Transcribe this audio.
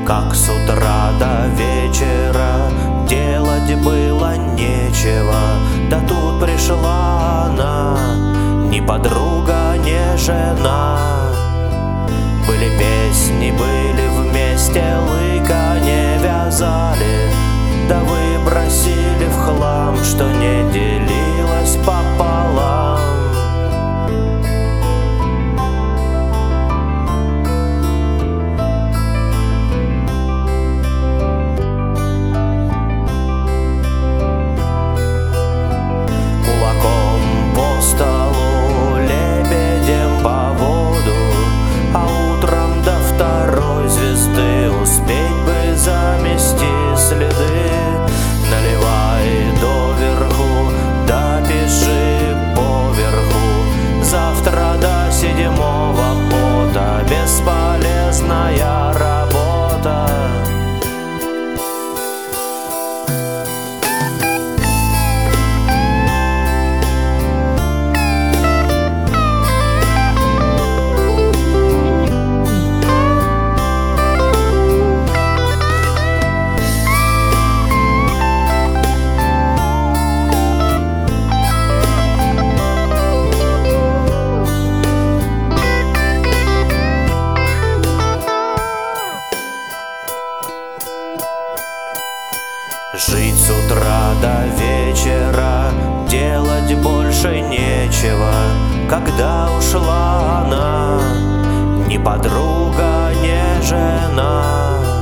Как с утра до вечера делать было нечего, да тут пришла она, ни подруга, ни жена. Были песни, были вместе, лыка не вязали, да выбросили в хлам, что не делилось пополам. Кулаком по столу, лебедем по воду, а утром до второй звезды успеть бы замести следы. Наливай доверху, да пиши поверху, завтра до седьмого пота бесполезная работа. Жить с утра до вечера, делать больше нечего. Когда ушла она, ни подруга, ни жена.